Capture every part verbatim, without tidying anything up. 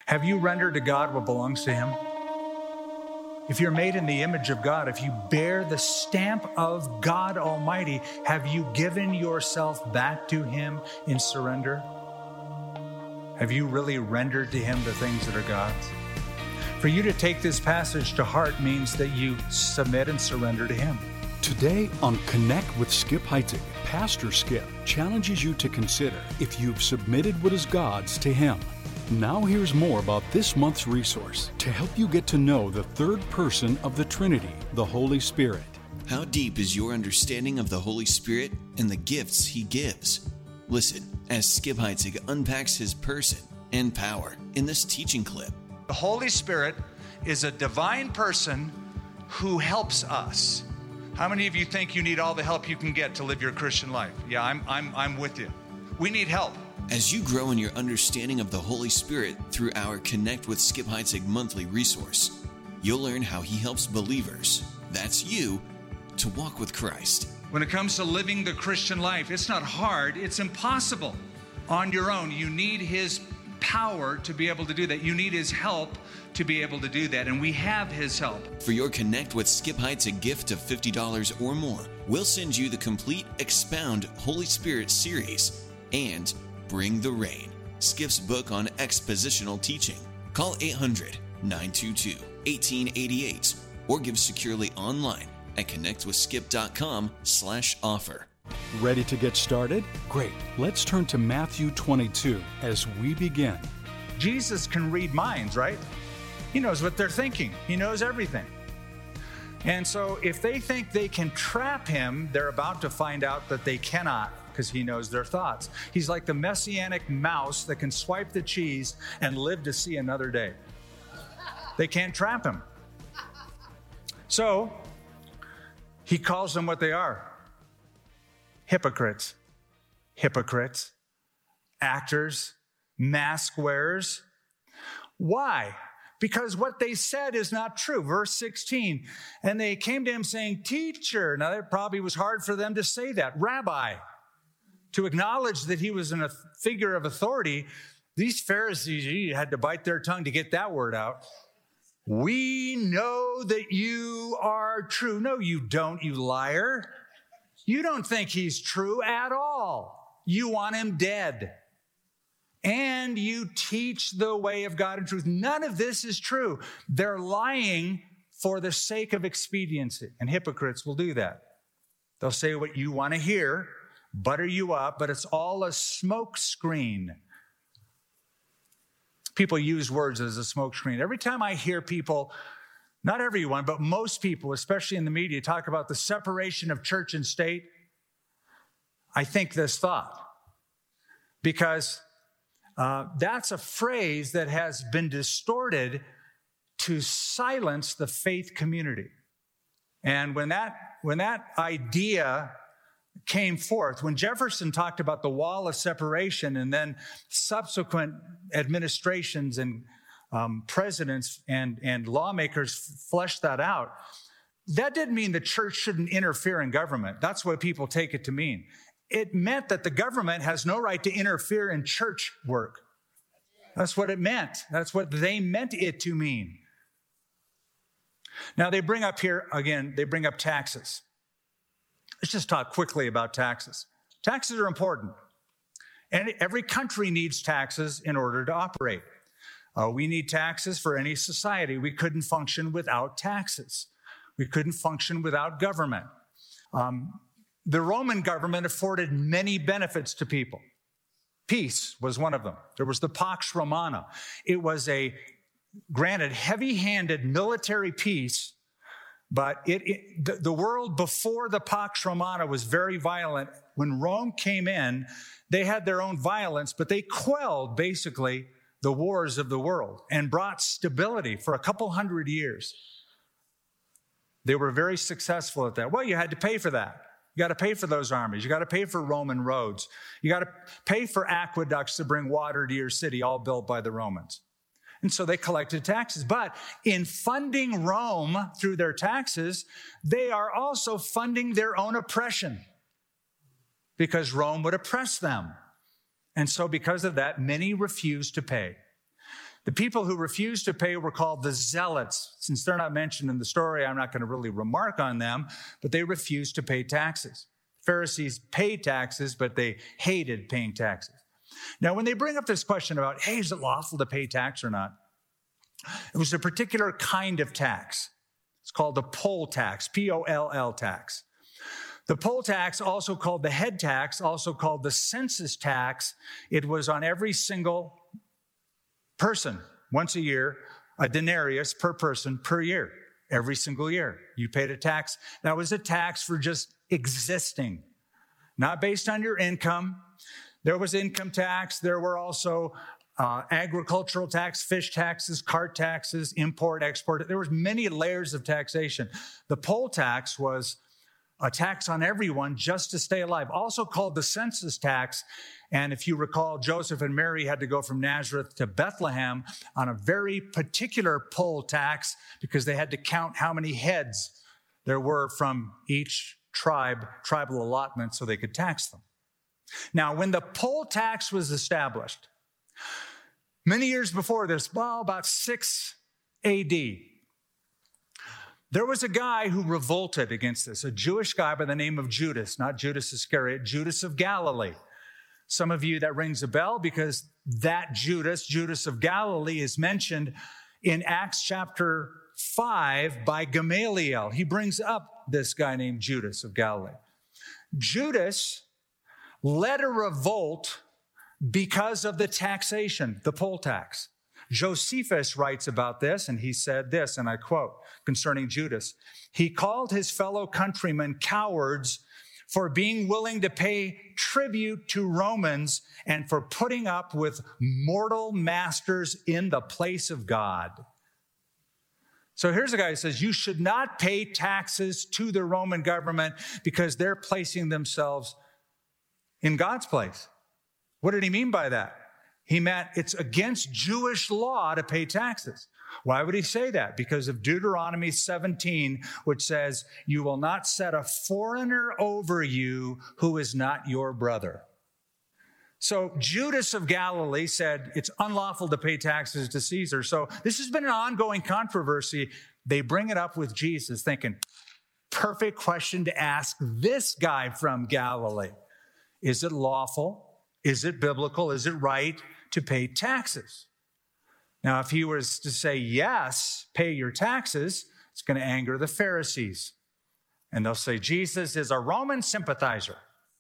Have you rendered to God what belongs to him? If you're made in the image of God, if you bear the stamp of God Almighty, have you given yourself back to him in surrender? Have you really rendered to him the things that are God's? For you to take this passage to heart means that you submit and surrender to him. Today on Connect with Skip Heitzig, Pastor Skip challenges you to consider if you've submitted what is God's to him. Now here's more about this month's resource to help you get to know the third person of the Trinity, the Holy Spirit. How deep is your understanding of the Holy Spirit and the gifts he gives? Listen as Skip Heitzig unpacks his person and power in this teaching clip. The Holy Spirit is a divine person who helps us. How many of you think you need all the help you can get to live your Christian life? Yeah, I'm I'm I'm with you. We need help. As you grow in your understanding of the Holy Spirit through our Connect with Skip Heitzig monthly resource, you'll learn how he helps believers, that's you, to walk with Christ. When it comes to living the Christian life, it's not hard, it's impossible. On your own, you need his power to be able to do that. You need his help to be able to do that, and we have his help. For your Connect with Skip Heitzig gift of fifty dollars or more, we'll send you the complete Expound Holy Spirit series and Bring the Rain, Skip's book on expositional teaching. Call eight hundred, nine two two, one eight eight eight or give securely online at connectwithskip.com slash offer. Ready to get started? Great. Let's turn to Matthew twenty-two as we begin. Jesus can read minds, right? He knows what they're thinking. He knows everything. And so if they think they can trap him, they're about to find out that they cannot, because he knows their thoughts. He's like the messianic mouse that can swipe the cheese and live to see another day. They can't trap him. So he calls them what they are. Hypocrites. Hypocrites. Actors. Mask wearers. Why? Because what they said is not true. Verse sixteen, and they came to him saying, Teacher. Now, that probably was hard for them to say that. Rabbi. To acknowledge that he was a figure of authority, these Pharisees gee, had to bite their tongue to get that word out. We know that you are true. No, you don't, you liar. You don't think he's true at all. You want him dead. And you teach the way of God in truth. None of this is true. They're lying for the sake of expediency. And hypocrites will do that. They'll say what you want to hear, butter you up, but it's all a smoke screen. People use words as a smoke screen. Every time I hear people, not everyone, but most people, especially in the media, talk about the separation of church and state, I think this thought. Because uh, that's a phrase that has been distorted to silence the faith community. And when that, when that idea came forth, when Jefferson talked about the wall of separation and then subsequent administrations and um, presidents and, and lawmakers fleshed that out, that didn't mean the church shouldn't interfere in government. That's what people take it to mean. It meant that the government has no right to interfere in church work. That's what it meant. That's what they meant it to mean. Now they bring up here, again, they bring up taxes. Let's just talk quickly about taxes. Taxes are important. And every country needs taxes in order to operate. Uh, we need taxes for any society. We couldn't function without taxes. We couldn't function without government. Um, the Roman government afforded many benefits to people. Peace was one of them. There was the Pax Romana. It was a, granted, heavy-handed military peace. But it, it, the, the world before the Pax Romana was very violent. When Rome came in, they had their own violence, but they quelled basically the wars of the world and brought stability for a couple hundred years. They were very successful at that. Well, you had to pay for that. You got to pay for those armies. You got to pay for Roman roads. You got to pay for aqueducts to bring water to your city, all built by the Romans. And so they collected taxes. But in funding Rome through their taxes, they are also funding their own oppression because Rome would oppress them. And so because of that, many refused to pay. The people who refused to pay were called the zealots. Since they're not mentioned in the story, I'm not going to really remark on them, but they refused to pay taxes. Pharisees paid taxes, but they hated paying taxes. Now, when they bring up this question about, hey, is it lawful to pay tax or not? It was a particular kind of tax. It's called the poll tax, P O L L tax. The poll tax, also called the head tax, also called the census tax, it was on every single person, once a year, a denarius per person per year, every single year. You paid a tax. That was a tax for just existing, not based on your income. There was income tax. There were also uh, agricultural tax, fish taxes, cart taxes, import, export. There was many layers of taxation. The poll tax was a tax on everyone just to stay alive, also called the census tax. And if you recall, Joseph and Mary had to go from Nazareth to Bethlehem on a very particular poll tax because they had to count how many heads there were from each tribe, tribal allotment, so they could tax them. Now, when the poll tax was established, many years before this, well, about six A D, there was a guy who revolted against this, a Jewish guy by the name of Judas, not Judas Iscariot, Judas of Galilee. Some of you, that rings a bell because that Judas, Judas of Galilee, is mentioned in Acts chapter five by Gamaliel. He brings up this guy named Judas of Galilee. Judas led a revolt because of the taxation, the poll tax. Josephus writes about this, and he said this, and I quote, concerning Judas, he called his fellow countrymen cowards for being willing to pay tribute to Romans and for putting up with mortal masters in the place of God. So here's a guy who says you should not pay taxes to the Roman government because they're placing themselves in God's place. What did he mean by that? He meant it's against Jewish law to pay taxes. Why would he say that? Because of Deuteronomy seventeen, which says, you will not set a foreigner over you who is not your brother. So Judas of Galilee said it's unlawful to pay taxes to Caesar. So this has been an ongoing controversy. They bring it up with Jesus, thinking, perfect question to ask this guy from Galilee. Is it lawful? Is it biblical? Is it right to pay taxes? Now, if he was to say, yes, pay your taxes, it's going to anger the Pharisees. And they'll say, Jesus is a Roman sympathizer.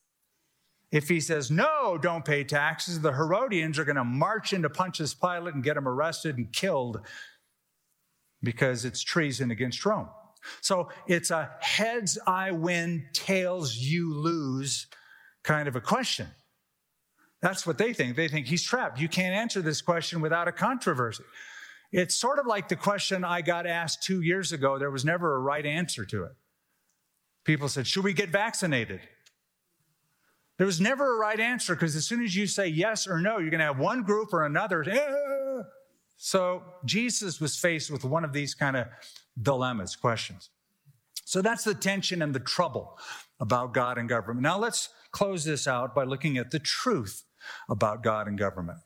If he says, no, don't pay taxes, the Herodians are going to march into Pontius Pilate and get him arrested and killed because it's treason against Rome. So it's a heads I win, tails you lose kind of a question. That's what they think. They think he's trapped. You can't answer this question without a controversy. It's sort of like the question I got asked two years ago. There was never a right answer to it. People said, should we get vaccinated? There was never a right answer because as soon as you say yes or no, you're going to have one group or another. Ah! So Jesus was faced with one of these kind of dilemmas, questions. So that's the tension and the trouble about God and government. Now let's close this out by looking at the truth about God and government.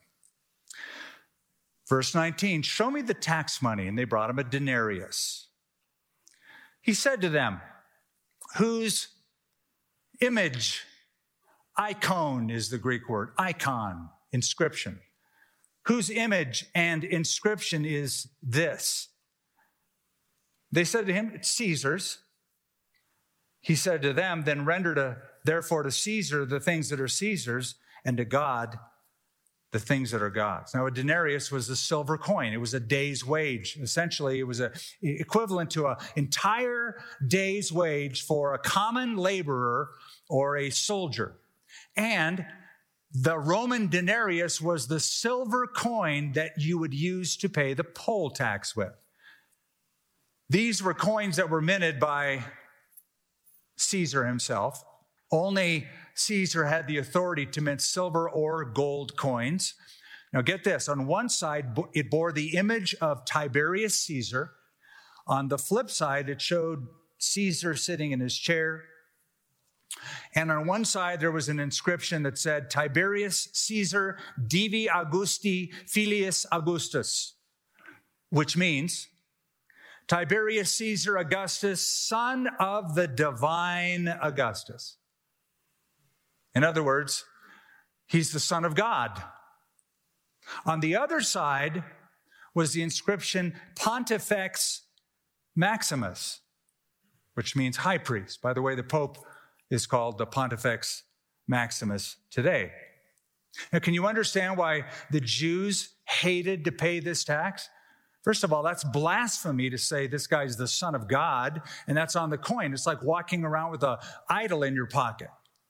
Verse nineteen, show me the tax money. And they brought him a denarius. He said to them, whose image, icon is the Greek word, icon, inscription. Whose image and inscription is this? They said to him, it's Caesar's. He said to them, then render to, therefore to Caesar the things that are Caesar's, and to God the things that are God's. Now, a denarius was a silver coin. It was a day's wage. Essentially, it was a, equivalent to an entire day's wage for a common laborer or a soldier. And the Roman denarius was the silver coin that you would use to pay the poll tax with. These were coins that were minted by Caesar himself. Only Caesar had the authority to mint silver or gold coins. Now get this, on one side, it bore the image of Tiberius Caesar. On the flip side, it showed Caesar sitting in his chair. And on one side, there was an inscription that said, Tiberius Caesar Divi Augusti Filius Augustus, which means Tiberius Caesar Augustus, son of the divine Augustus. In other words, he's the son of God. On the other side was the inscription Pontifex Maximus, which means high priest. By the way, the Pope is called the Pontifex Maximus today. Now, can you understand why the Jews hated to pay this tax? First of all, that's blasphemy to say this guy's the son of God, and that's on the coin. It's like walking around with an idol in your pocket.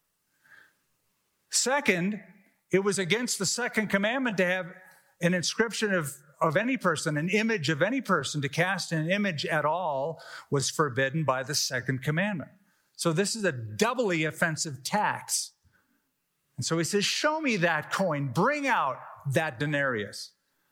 Second, it was against the second commandment to have an inscription of, of any person, an image of any person. To cast an image at all was forbidden by the second commandment. So this is a doubly offensive tax. And so he says, show me that coin. Bring out that denarius.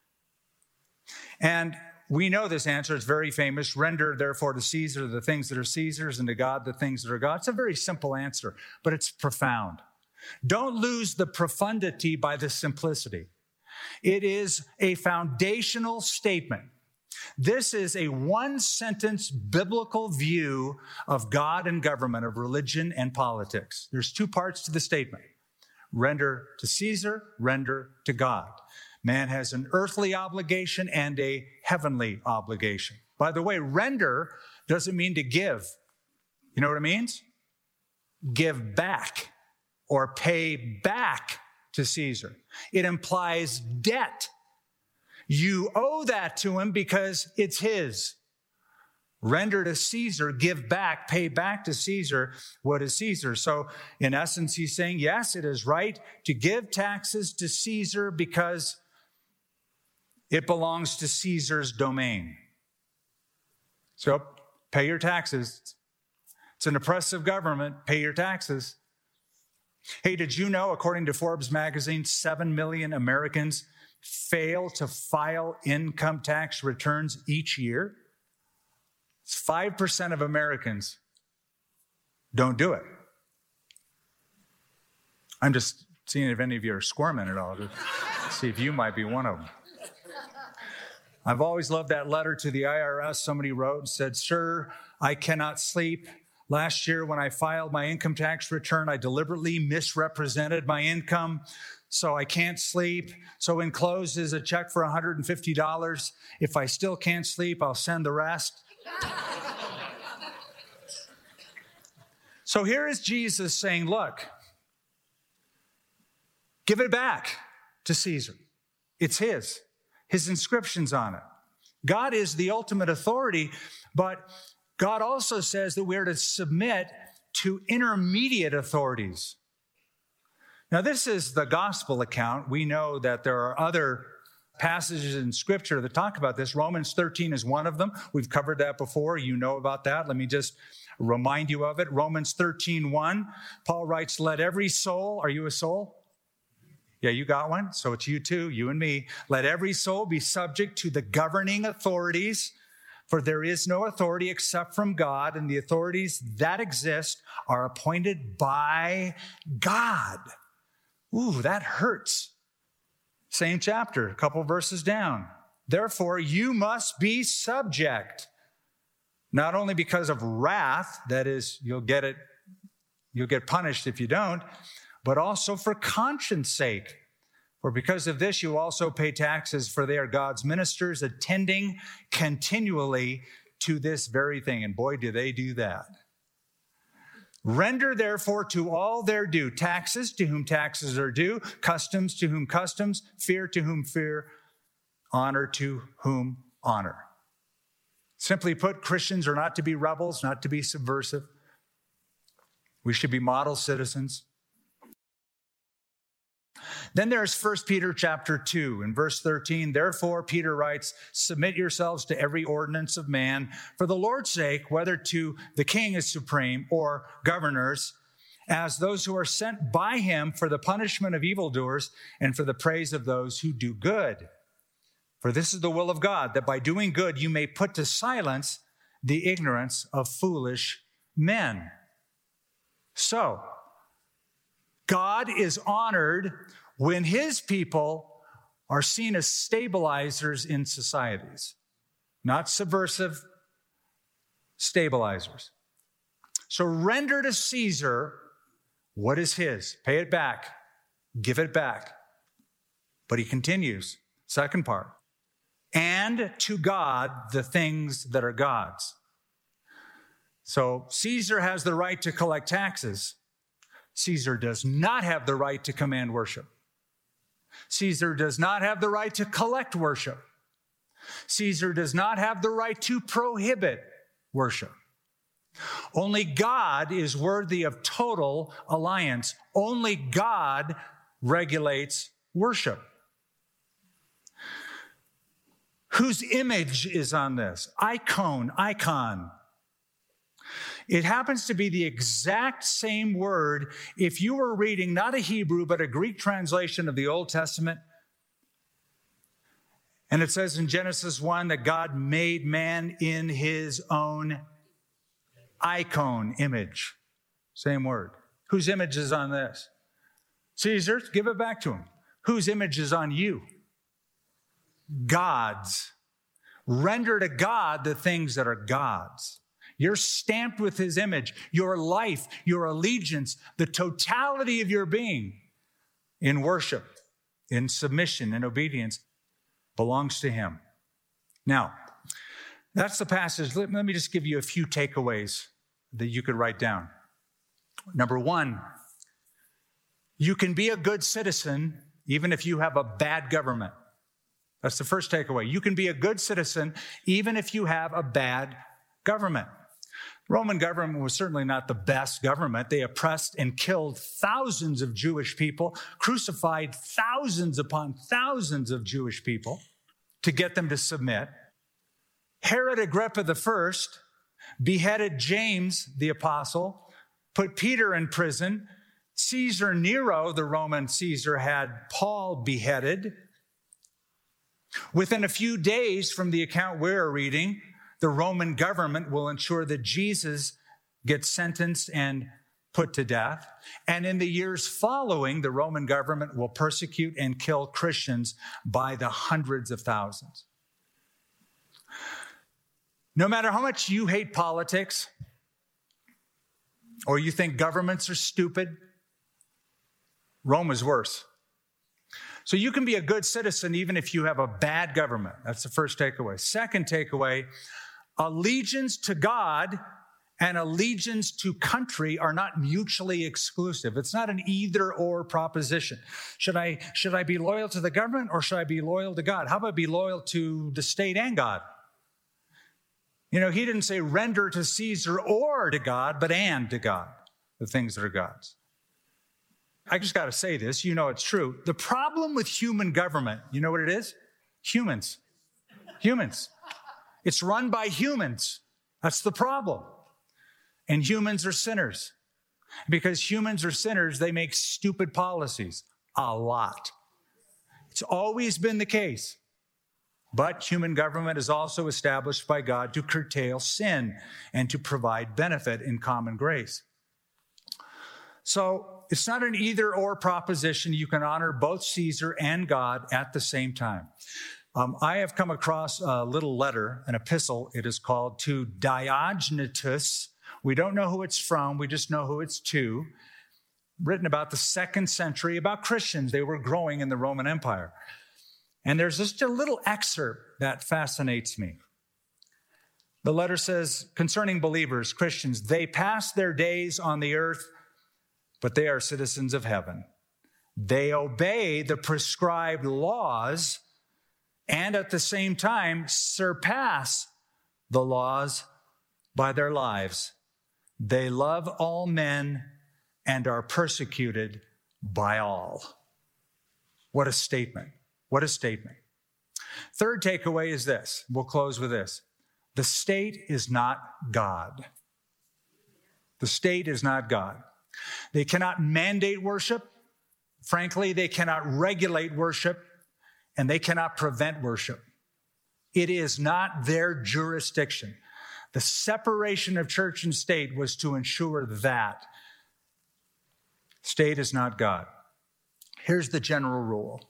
And we know this answer. It's very famous. Render, therefore, to Caesar the things that are Caesar's and to God the things that are God's. It's a very simple answer, but it's profound. Don't lose the profundity by the simplicity. It is a foundational statement. This is a one-sentence biblical view of God and government, of religion and politics. There's two parts to the statement. Render to Caesar, render to God. Man has an earthly obligation and a heavenly obligation. By the way, render doesn't mean to give. You know what it means? Give back or pay back to Caesar. It implies debt. You owe that to him because it's his. Render to Caesar, give back, pay back to Caesar what is Caesar. So in essence, he's saying, yes, it is right to give taxes to Caesar because it belongs to Caesar's domain. So pay your taxes. It's an oppressive government. Pay your taxes. Hey, did you know, according to Forbes magazine, seven million Americans fail to file income tax returns each year? It's five percent of Americans don't do it. I'm just seeing if any of you are squirming at all to see if you might be one of them. I've always loved that letter to the I R S somebody wrote and said, "Sir, I cannot sleep. Last year when I filed my income tax return, I deliberately misrepresented my income, so I can't sleep. So enclosed is a check for one hundred fifty dollars. If I still can't sleep, I'll send the rest." So here is Jesus saying, look, give it back to Caesar. It's his. His inscription's on it. God is the ultimate authority, but God also says that we're to submit to intermediate authorities. Now, this is the gospel account. We know that there are other passages in Scripture that talk about this. Romans thirteen is one of them. We've covered that before. You know about that. Let me just remind you of it. Romans thirteen one, Paul writes, "Let every soul," are you a soul? Yeah, you got one. So it's you too, you and me. "Let every soul be subject to the governing authorities, for there is no authority except from God, and the authorities that exist are appointed by God." Ooh, that hurts. Same chapter, a couple verses down. "Therefore, you must be subject, not only because of wrath," that is, you'll get it, you'll get punished if you don't, "but also for conscience sake. For because of this, you also pay taxes, for they are God's ministers, attending continually to this very thing." And boy, do they do that. "Render therefore to all their due, taxes to whom taxes are due, customs to whom customs, fear to whom fear, honor to whom honor." Simply put, Christians are not to be rebels, not to be subversive. We should be model citizens. Then there's First Peter chapter two. In verse thirteen, "Therefore," Peter writes, "submit yourselves to every ordinance of man for the Lord's sake, whether to the king as supreme or governors, as those who are sent by him for the punishment of evildoers and for the praise of those who do good. For this is the will of God, that by doing good you may put to silence the ignorance of foolish men." So, God is honored when his people are seen as stabilizers in societies, not subversive, stabilizers. So render to Caesar what is his. Pay it back. Give it back. But he continues, second part, and to God the things that are God's. So Caesar has the right to collect taxes. Caesar does not have the right to command worship. Caesar does not have the right to collect worship. Caesar does not have the right to prohibit worship. Only God is worthy of total alliance. Only God regulates worship. Whose image is on this? Icon, icon. It happens to be the exact same word if you were reading not a Hebrew, but a Greek translation of the Old Testament. And it says in Genesis one that God made man in his own icon, image. Same word. Whose image is on this? Caesar's, give it back to him. Whose image is on you? God's. Render to God the things that are God's. You're stamped with his image. Your life, your allegiance, the totality of your being in worship, in submission, in obedience belongs to him. Now, that's the passage. Let, let me just give you a few takeaways that you could write down. Number one, you can be a good citizen even if you have a bad government. That's the first takeaway. You can be a good citizen even if you have a bad government. Roman government was certainly not the best government. They oppressed and killed thousands of Jewish people, crucified thousands upon thousands of Jewish people to get them to submit. Herod Agrippa the First beheaded James the apostle, put Peter in prison. Caesar Nero, the Roman Caesar, had Paul beheaded. Within a few days from the account we're reading, the Roman government will ensure that Jesus gets sentenced and put to death. And in the years following, the Roman government will persecute and kill Christians by the hundreds of thousands. No matter how much you hate politics, or you think governments are stupid, Rome is worse. So you can be a good citizen even if you have a bad government. That's the first takeaway. Second takeaway, allegiance to God and allegiance to country are not mutually exclusive. It's not an either or proposition. Should I, should I be loyal to the government or should I be loyal to God? How about be loyal to the state and God? You know, he didn't say render to Caesar or to God, but and to God, the things that are God's. I just got to say this, you know it's true. The problem with human government, you know what it is? Humans. Humans. It's run by humans. That's the problem. And humans are sinners. Because humans are sinners, they make stupid policies. A lot. It's always been the case. But human government is also established by God to curtail sin and to provide benefit in common grace. So it's not an either or proposition. You can honor both Caesar and God at the same time. Um, I have come across a little letter, an epistle. It is called To Diognetus. We don't know who it's from. We just know who it's to. Written about the second century, about Christians. They were growing in the Roman Empire. And there's just a little excerpt that fascinates me. The letter says, concerning believers, Christians, they pass their days on the earth, but they are citizens of heaven. They obey the prescribed laws and at the same time surpass the laws by their lives. They love all men and are persecuted by all. What a statement. What a statement. Third takeaway is this. We'll close with this. The state is not God. The state is not God. They cannot mandate worship. Frankly, they cannot regulate worship, and they cannot prevent worship. It is not their jurisdiction. The separation of church and state was to ensure that State is not God. Here's the general rule.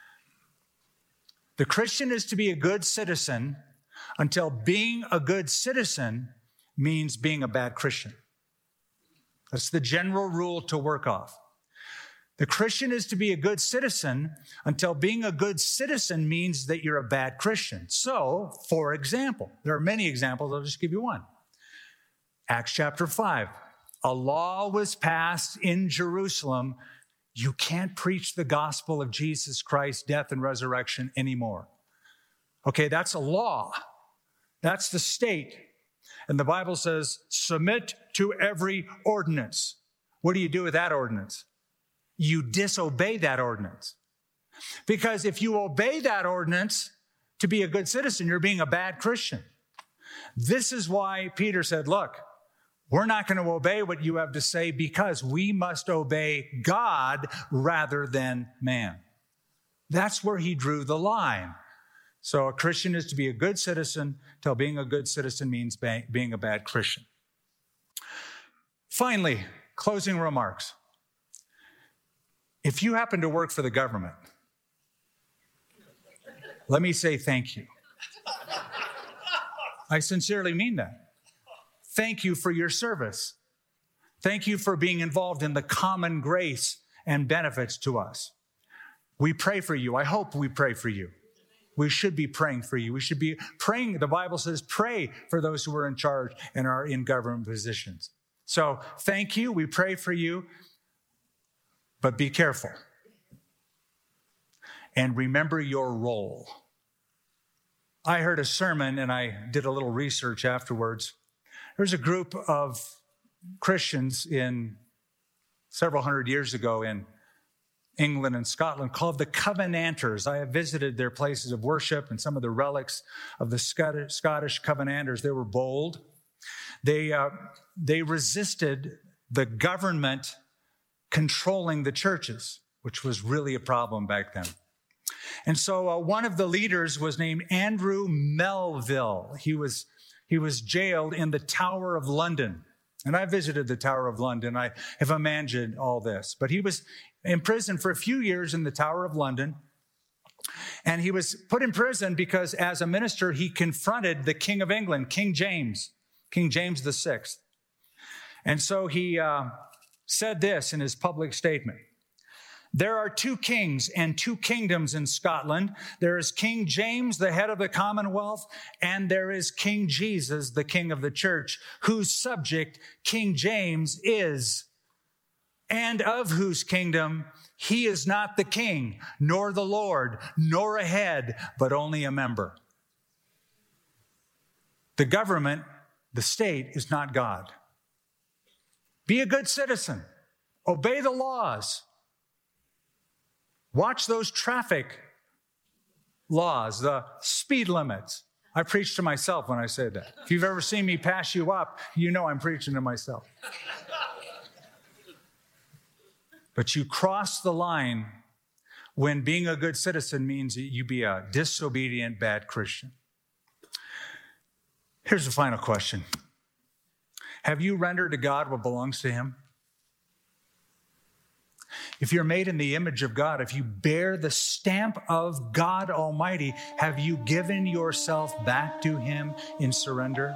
The Christian is to be a good citizen until being a good citizen means being a bad Christian. That's the general rule to work off. The Christian is to be a good citizen until being a good citizen means that you're a bad Christian. So, for example, there are many examples. I'll just give you one. Acts chapter five. A law was passed in Jerusalem. You can't preach the gospel of Jesus Christ's death and resurrection anymore. Okay, that's a law. That's the state. And the Bible says, submit to every ordinance. What do you do with that ordinance? You disobey that ordinance. Because if you obey that ordinance to be a good citizen, you're being a bad Christian. This is why Peter said, look, we're not going to obey what you have to say because we must obey God rather than man. That's where he drew the line. So a Christian is to be a good citizen till being a good citizen means being a bad Christian. Finally, closing remarks. If you happen to work for the government, let me say thank you. I sincerely mean that. Thank you for your service. Thank you for being involved in the common grace and benefits to us. We pray for you. I hope we pray for you. We should be praying for you. We should be praying. The Bible says pray for those who are in charge and are in government positions. So thank you. We pray for you. But be careful. And remember your role. I heard a sermon and I did a little research afterwards. There's a group of Christians in several hundred years ago in England and Scotland called the Covenanters. I have visited their places of worship and some of the relics of the Scottish, Scottish Covenanters. They were bold. They, uh, they resisted the government controlling the churches, which was really a problem back then. And so uh, one of the leaders was named Andrew Melville. He was, he was jailed in the Tower of London. And I visited the Tower of London. I have imagined all this. But he was in prison for a few years in the Tower of London. And he was put in prison because as a minister, he confronted the King of England, King James, King James the Sixth. And so he uh, said this in his public statement. There are two kings and two kingdoms in Scotland. There is King James, the head of the Commonwealth, and there is King Jesus, the king of the church, whose subject King James is, and of whose kingdom he is not the king, nor the Lord, nor a head, but only a member. The government, the state, is not God. Be a good citizen. Obey the laws. Watch those traffic laws, the speed limits. I preach to myself when I say that. If you've ever seen me pass you up, you know I'm preaching to myself. But you cross the line when being a good citizen means that you be a disobedient, bad Christian. Here's the final question. Have you rendered to God what belongs to him? If you're made in the image of God, if you bear the stamp of God Almighty, have you given yourself back to him in surrender?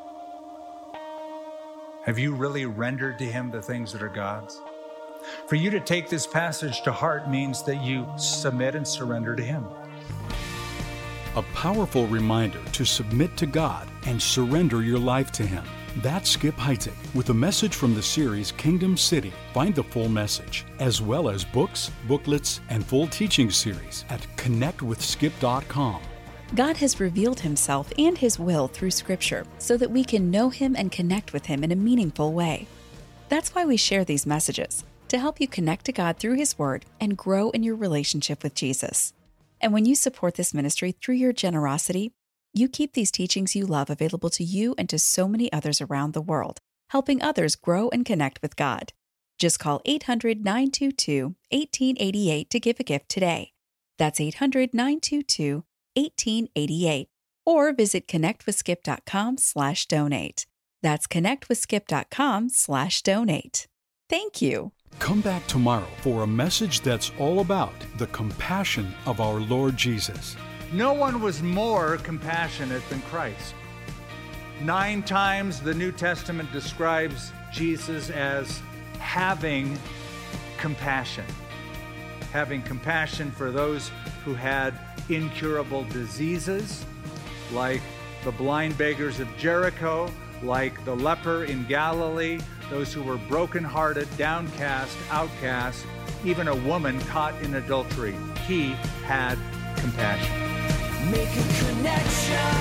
Have you really rendered to him the things that are God's? For you to take this passage to heart means that you submit and surrender to him. A powerful reminder to submit to God and surrender your life to him. That's Skip Heitzig with a message from the series Kingdom City. Find the full message, as well as books, booklets, and full teaching series at connect with skip dot com. God has revealed himself and his will through Scripture so that we can know him and connect with him in a meaningful way. That's why we share these messages, to help you connect to God through his word and grow in your relationship with Jesus. And when you support this ministry through your generosity, you keep these teachings you love available to you and to so many others around the world, helping others grow and connect with God. Just call eight hundred, nine two two, one eight eight eight to give a gift today. That's eight hundred, nine two two, one eight eight eight. Or visit connectwithskip.com slash donate. That's connectwithskip.com slash donate. Thank you. Come back tomorrow for a message that's all about the compassion of our Lord Jesus. No one was more compassionate than Christ. Nine times the New Testament describes Jesus as having compassion. Having compassion for those who had incurable diseases, like the blind beggars of Jericho, like the leper in Galilee, those who were brokenhearted, downcast, outcast, even a woman caught in adultery. He had compassion. Make a connection.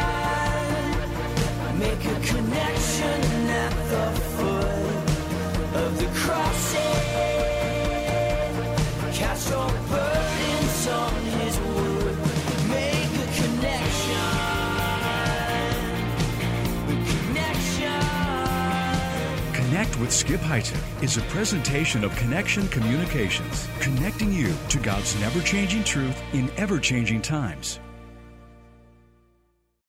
Make a connection at the foot of the cross. Cast your burdens on his wood. Make a connection. Connection. Connect with Skip Heitzig is a presentation of Connection Communications, connecting you to God's never-changing truth in ever-changing times.